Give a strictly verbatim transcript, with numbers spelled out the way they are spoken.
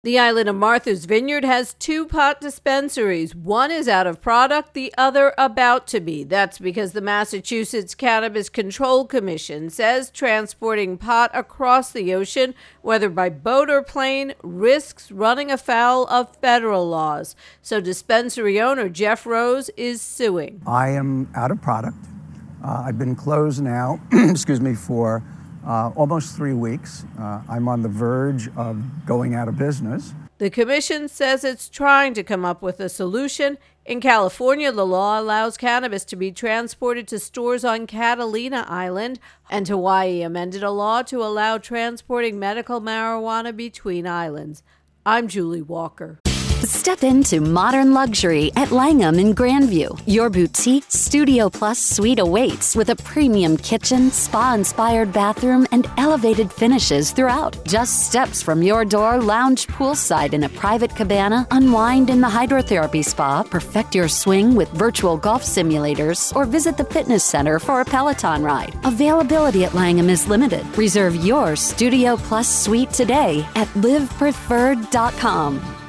The island of Martha's Vineyard has two pot dispensaries. One is out of product, the other about to be. That's because the Massachusetts Cannabis Control Commission says transporting pot across the ocean, whether by boat or plane, risks running afoul of federal laws. So dispensary owner Jeff Rose is suing. I am out of product. Uh, I've been closed now, excuse me, for Uh, almost three weeks. Uh, I'm on the verge of going out of business. The commission says it's trying to come up with a solution. In California, the law allows cannabis to be transported to stores on Catalina Island, and Hawaii amended a law to allow transporting medical marijuana between islands. I'm Julie Walker. Step into modern luxury at Langham in Grandview. Your boutique Studio Plus suite awaits with a premium kitchen, spa-inspired bathroom, and elevated finishes throughout. Just steps from your door, lounge poolside in a private cabana, unwind in the hydrotherapy spa, perfect your swing with virtual golf simulators, or visit the fitness center for a Peloton ride. Availability at Langham is limited. Reserve your Studio Plus suite today at live preferred dot com.